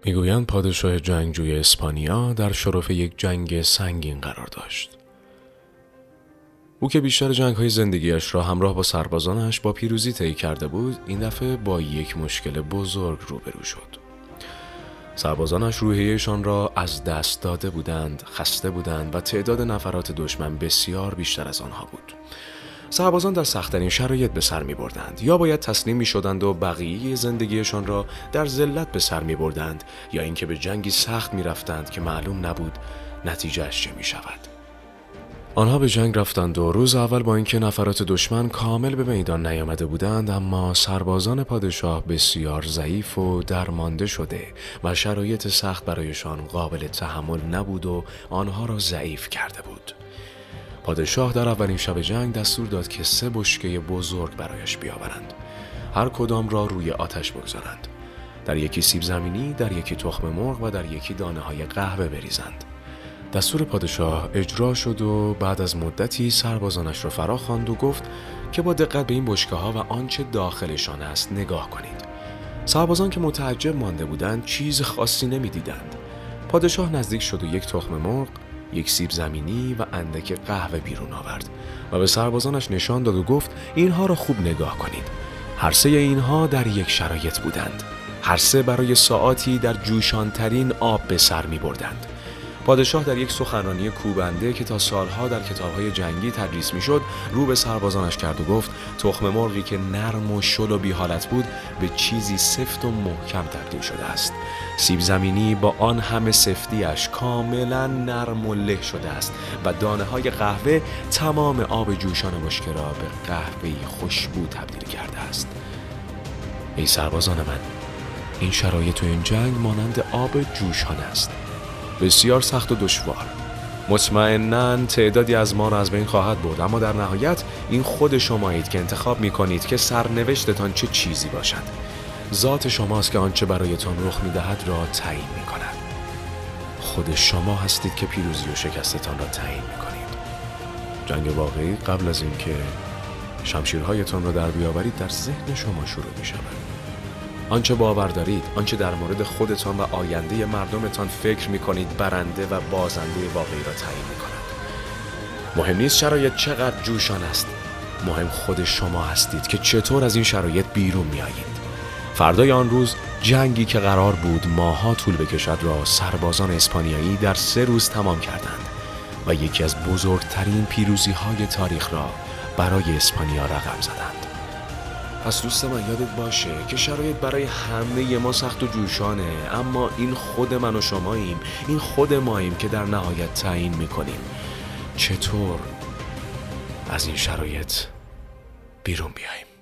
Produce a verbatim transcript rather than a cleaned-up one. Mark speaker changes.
Speaker 1: میگویند پادشاه جنگجوی اسپانیا در شرف یک جنگ سنگین قرار داشت. او که بیشتر جنگ‌های زندگیش را همراه با سربازانش با پیروزی طی کرده بود، این دفعه با یک مشکل بزرگ روبرو شد. سربازانش روحیه‌شان را از دست داده بودند، خسته بودند و تعداد نفرات دشمن بسیار بیشتر از آنها بود. سربازان در سخت‌ترین شرایط به سر می‌بردند، یا باید تسلیم می‌شدند و بقیه زندگیشان را در ذلت به سر می‌بردند، یا اینکه به جنگی سخت می‌رفتند که معلوم نبود نتیجه‌اش چه می‌شود. آنها به جنگ رفتند و روز اول با اینکه نفرات دشمن کامل به میدان نیامده بودند، اما سربازان پادشاه بسیار ضعیف و درمانده شده و شرایط سخت برایشان قابل تحمل نبود و آنها را ضعیف کرده بود. پادشاه در اولین شب جنگ دستور داد که سه بشکه بزرگ برایش بیاورند، هر کدام را روی آتش بگذارند، در یکی سیب زمینی، در یکی تخم مرغ و در یکی دانه های قهوه بریزند. دستور پادشاه اجرا شد و بعد از مدتی سربازانش را فرا خواند و گفت که با دقت به این بشکه ها و آنچه داخلشان است نگاه کنید. سربازان که متعجب مانده بودند چیز خاصی نمی دیدند. پادشاه نزدیک شد و یک تخم مرغ، یک سیب زمینی و اندک قهوه بیرون آورد و به سربازانش نشان داد و گفت اینها را خوب نگاه کنید. هر سه اینها در یک شرایط بودند. هر سه برای ساعاتی در جوشانترین آب به سر می بردند. پادشاه در یک سخنرانی کوبنده که تا سالها در کتاب‌های جنگی تدریس می‌شد، رو به سربازانش کرد و گفت تخم مرغی که نرم و شل و بی حالت بود به چیزی سفت و محکم تبدیل شده است. سیب زمینی با آن همه سفتیش کاملا نرم و له شده است و دانه‌های قهوه تمام آب جوشان بشکه را به قهوه‌ای خوشبو تبدیل کرده است. ای سربازان من، این شرایط و این جنگ مانند آب جوشان است، بسیار سخت و دشوار. مطمئناً تعدادی از ما را از بین خواهد برد، اما در نهایت این خود شمایید که انتخاب می کنید که سرنوشتتان چه چیزی باشد. ذات شماست که آنچه برایتان رخ می دهد را تعیین می کند. خود شما هستید که پیروزی و شکستتان را تعیین می کنید. جنگ واقعی قبل از اینکه شمشیرهایتان را در بیاورید در ذهن شما شروع می شود. آنچه باور دارید، آنچه در مورد خودتان و آینده مردمتان فکر می‌کنید برنده و بازنده واقعی را تعیین می‌کند. مهم نیست شرایط چقدر جوشان است، مهم خود شما هستید که چطور از این شرایط بیرون می‌آیید. فردای آن روز جنگی که قرار بود ماه‌ها طول بکشد را سربازان اسپانیایی در سه روز تمام کردند و یکی از بزرگترین پیروزی‌های تاریخ را برای اسپانیا رقم زدند. پس دوست من یادت باشه که شرایط برای همه ما سخت و جوشانه، اما این خود من و شماییم، این خود ماییم که در نهایت تعیین میکنیم چطور از این شرایط بیرون بیاییم.